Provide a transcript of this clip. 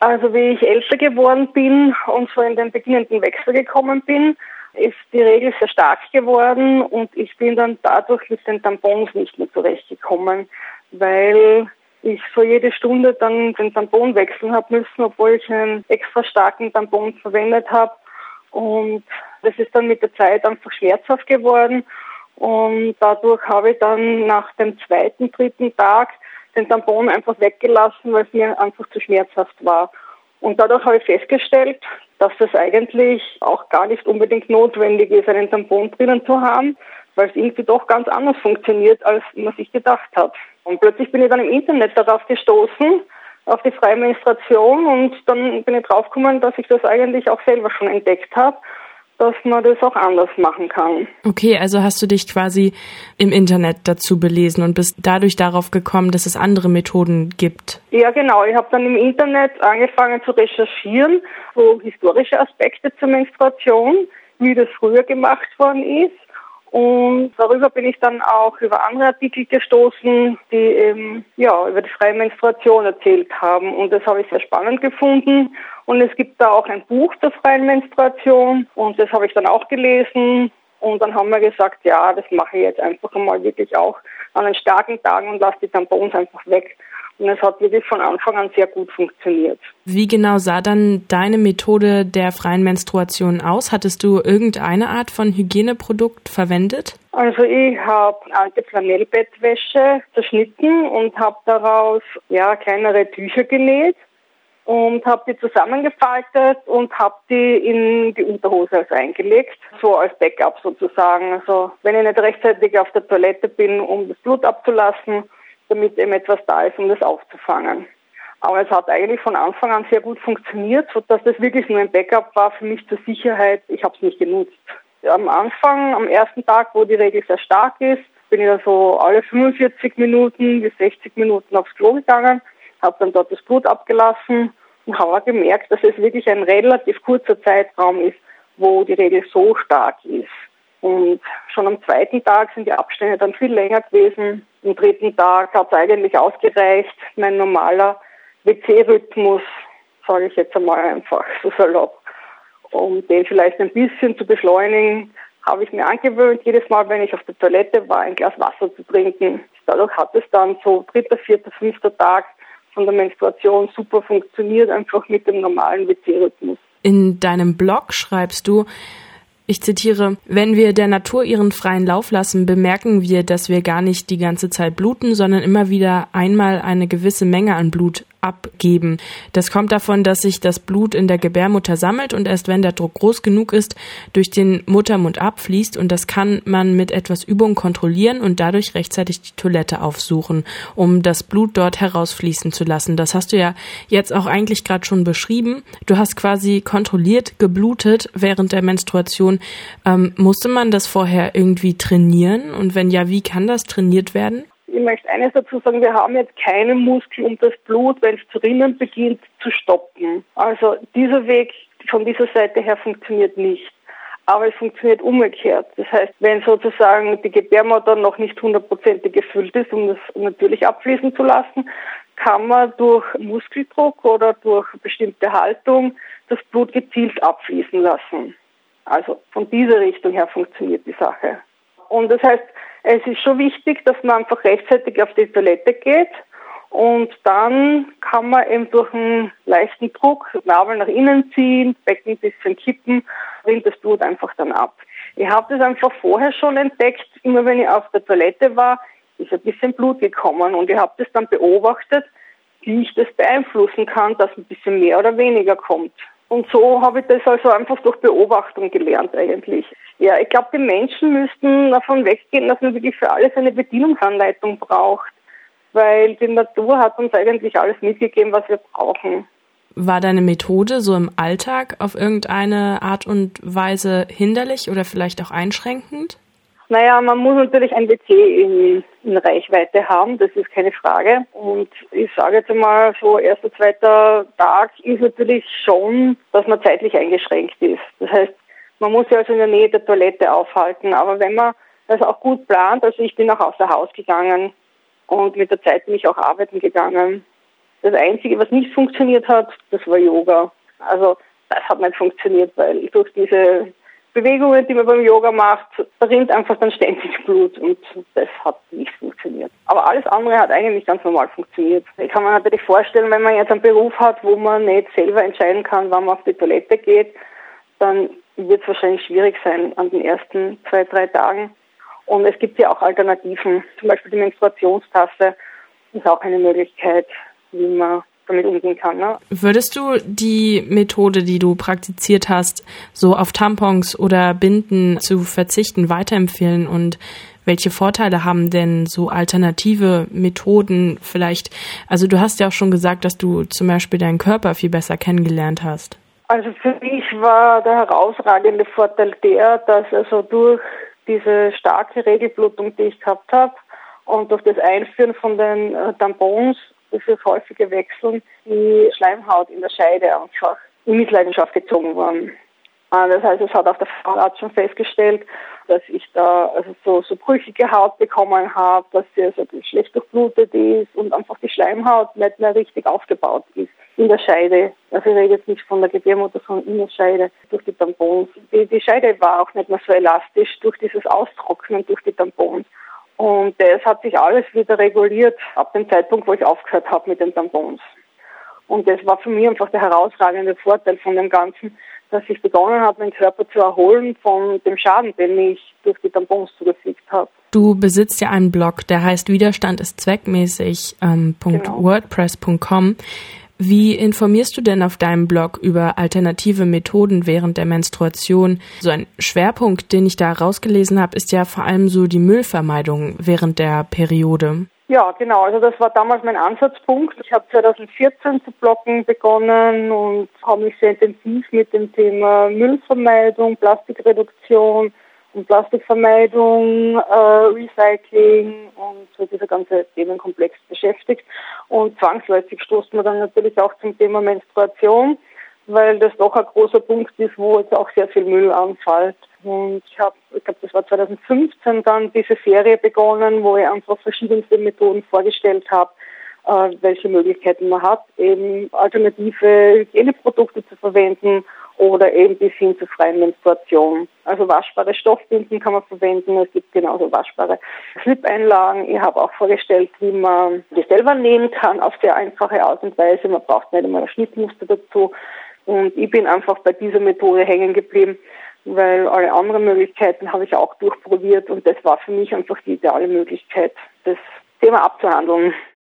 Also wie ich älter geworden bin und so in den beginnenden Wechsel gekommen bin, ist die Regel sehr stark geworden und ich bin dann dadurch mit den Tampons nicht mehr zurechtgekommen, weil ich so jede Stunde dann den Tampon wechseln habe müssen, obwohl ich einen extra starken Tampon verwendet habe. Und das ist dann mit der Zeit einfach schmerzhaft geworden. Und dadurch habe ich dann nach dem 2., 3. Tag den Tampon einfach weggelassen, weil es mir einfach zu schmerzhaft war. Und dadurch habe ich festgestellt, dass das eigentlich auch gar nicht unbedingt notwendig ist, einen Tampon drinnen zu haben, weil es irgendwie doch ganz anders funktioniert, als man sich gedacht hat. Und plötzlich bin ich dann im Internet darauf gestoßen, auf die freie Menstruation, und dann bin ich draufgekommen, dass ich das eigentlich auch selber schon entdeckt habe, dass man das auch anders machen kann. Okay, also hast du dich quasi im Internet dazu belesen und bist dadurch darauf gekommen, dass es andere Methoden gibt? Ja, genau. Ich habe dann im Internet angefangen zu recherchieren, so historische Aspekte zur Menstruation, wie das früher gemacht worden ist. Und darüber bin ich dann auch über andere Artikel gestoßen, die eben, über die freie Menstruation erzählt haben. Und das habe ich sehr spannend gefunden. Und es gibt da auch ein Buch zur freien Menstruation. Und das habe ich dann auch gelesen. Und dann haben wir gesagt, ja, das mache ich jetzt einfach einmal wirklich auch an den starken Tagen und lasse die Tampons einfach weg. Und es hat wirklich von Anfang an sehr gut funktioniert. Wie genau sah dann deine Methode der freien Menstruation aus? Hattest du irgendeine Art von Hygieneprodukt verwendet? Also ich habe alte Flanellbettwäsche zerschnitten und habe daraus kleinere Tücher genäht und habe die zusammengefaltet und habe die in die Unterhose eingelegt, so als Backup sozusagen. Also wenn ich nicht rechtzeitig auf der Toilette bin, um das Blut abzulassen, damit eben etwas da ist, um das aufzufangen. Aber es hat eigentlich von Anfang an sehr gut funktioniert, sodass das wirklich nur ein Backup war für mich zur Sicherheit. Ich habe es nicht genutzt. Am Anfang, am ersten Tag, wo die Regel sehr stark ist, bin ich dann so alle 45 Minuten bis 60 Minuten aufs Klo gegangen, habe dann dort das Blut abgelassen und habe auch gemerkt, dass es wirklich ein relativ kurzer Zeitraum ist, wo die Regel so stark ist. Und schon am 2. Tag sind die Abstände dann viel länger gewesen. Am 3. Tag hat es eigentlich ausgereicht. Mein normaler WC-Rhythmus, sage ich jetzt einmal einfach so salopp, um den vielleicht ein bisschen zu beschleunigen, habe ich mir angewöhnt, jedes Mal, wenn ich auf der Toilette war, ein Glas Wasser zu trinken. Dadurch hat es dann so 3., 4., 5. Tag von der Menstruation super funktioniert, einfach mit dem normalen WC-Rhythmus. In deinem Blog schreibst du, ich zitiere, wenn wir der Natur ihren freien Lauf lassen, bemerken wir, dass wir gar nicht die ganze Zeit bluten, sondern immer wieder einmal eine gewisse Menge an Blut abgeben. Das kommt davon, dass sich das Blut in der Gebärmutter sammelt und erst wenn der Druck groß genug ist, durch den Muttermund abfließt, und das kann man mit etwas Übung kontrollieren und dadurch rechtzeitig die Toilette aufsuchen, um das Blut dort herausfließen zu lassen. Das hast du ja jetzt auch eigentlich gerade schon beschrieben. Du hast quasi kontrolliert geblutet während der Menstruation. Musste man das vorher irgendwie trainieren? Und wenn ja, wie kann das trainiert werden? Ich möchte eines dazu sagen, wir haben jetzt keine Muskel, um das Blut, wenn es zu rinnen beginnt, zu stoppen. Also dieser Weg von dieser Seite her funktioniert nicht. Aber es funktioniert umgekehrt. Das heißt, wenn sozusagen die Gebärmutter noch nicht 100% gefüllt ist, um das natürlich abfließen zu lassen, kann man durch Muskeldruck oder durch bestimmte Haltung das Blut gezielt abfließen lassen. Also von dieser Richtung her funktioniert die Sache. Und das heißt, es ist schon wichtig, dass man einfach rechtzeitig auf die Toilette geht und dann kann man eben durch einen leichten Druck Nabel nach innen ziehen, Becken ein bisschen kippen, rinnt das Blut einfach dann ab. Ich habe das einfach vorher schon entdeckt, immer wenn ich auf der Toilette war, ist ein bisschen Blut gekommen und ich habe das dann beobachtet, wie ich das beeinflussen kann, dass ein bisschen mehr oder weniger kommt. Und so habe ich das also einfach durch Beobachtung gelernt eigentlich. Ja, ich glaube, die Menschen müssten davon weggehen, dass man wirklich für alles eine Bedienungsanleitung braucht. Weil die Natur hat uns eigentlich alles mitgegeben, was wir brauchen. War deine Methode so im Alltag auf irgendeine Art und Weise hinderlich oder vielleicht auch einschränkend? Naja, man muss natürlich ein WC in Reichweite haben, das ist keine Frage. Und ich sage jetzt einmal, so 1., 2. Tag ist natürlich schon, dass man zeitlich eingeschränkt ist. Das heißt, man muss ja also in der Nähe der Toilette aufhalten. Aber wenn man das auch gut plant, also ich bin auch außer Haus gegangen und mit der Zeit bin ich auch arbeiten gegangen. Das Einzige, was nicht funktioniert hat, das war Yoga. Also das hat nicht funktioniert, weil durch diese Bewegungen, die man beim Yoga macht, da rinnt einfach dann ständig Blut und das hat nicht funktioniert. Aber alles andere hat eigentlich ganz normal funktioniert. Ich kann mir natürlich vorstellen, wenn man jetzt einen Beruf hat, wo man nicht selber entscheiden kann, wann man auf die Toilette geht, dann wird es wahrscheinlich schwierig sein an den ersten 2-3 Tagen. Und es gibt ja auch Alternativen, zum Beispiel die Menstruationstasse ist auch eine Möglichkeit, wie man damit umgehen kann. Ne? Würdest du die Methode, die du praktiziert hast, so auf Tampons oder Binden zu verzichten, weiterempfehlen? Und welche Vorteile haben denn so alternative Methoden vielleicht? Also du hast ja auch schon gesagt, dass du zum Beispiel deinen Körper viel besser kennengelernt hast. Also für mich war der herausragende Vorteil der, dass also durch diese starke Regelblutung, die ich gehabt habe, und durch das Einführen von den Tampons, durch das häufige Wechseln, die Schleimhaut in der Scheide einfach in Mitleidenschaft gezogen worden. Das heißt, es hat auch der Frauenarzt schon festgestellt, dass ich da also so brüchige Haut bekommen habe, dass sie also schlecht durchblutet ist und einfach die Schleimhaut nicht mehr richtig aufgebaut ist in der Scheide. Also ich rede jetzt nicht von der Gebärmutter, sondern in der Scheide durch die Tampons. Die Scheide war auch nicht mehr so elastisch durch dieses Austrocknen durch die Tampons. Und das hat sich alles wieder reguliert ab dem Zeitpunkt, wo ich aufgehört habe mit den Tampons. Und das war für mich einfach der herausragende Vorteil von dem Ganzen, dass ich begonnen habe, meinen Körper zu erholen von dem Schaden, den ich durch die Tampons zugefügt habe. Du besitzt ja einen Blog, der heißt Widerstand ist zweckmäßig .wordpress.com. Wie informierst du denn auf deinem Blog über alternative Methoden während der Menstruation? So ein Schwerpunkt, den ich da rausgelesen habe, ist ja vor allem so die Müllvermeidung während der Periode. Ja, genau. Also das war damals mein Ansatzpunkt. Ich habe 2014 zu bloggen begonnen und habe mich sehr intensiv mit dem Thema Müllvermeidung, Plastikreduktion und Plastikvermeidung, Recycling und so dieser ganze Themenkomplex beschäftigt. Und zwangsläufig stoßt man dann natürlich auch zum Thema Menstruation, weil das doch ein großer Punkt ist, wo jetzt auch sehr viel Müll anfällt. Und ich glaube, das war 2015 dann diese Serie begonnen, wo ich einfach verschiedenste Methoden vorgestellt habe, welche Möglichkeiten man hat, eben alternative Hygieneprodukte zu verwenden oder eben bis hin zur freien Menstruation. Also waschbare Stoffbinden kann man verwenden, es gibt genauso waschbare Slip-Einlagen. Ich habe auch vorgestellt, wie man die selber nähen kann auf sehr einfache Art und Weise. Man braucht nicht einmal ein Schnittmuster dazu. Und ich bin einfach bei dieser Methode hängen geblieben, weil alle anderen Möglichkeiten habe ich auch durchprobiert und das war für mich einfach die ideale Möglichkeit, das Thema abzuhandeln.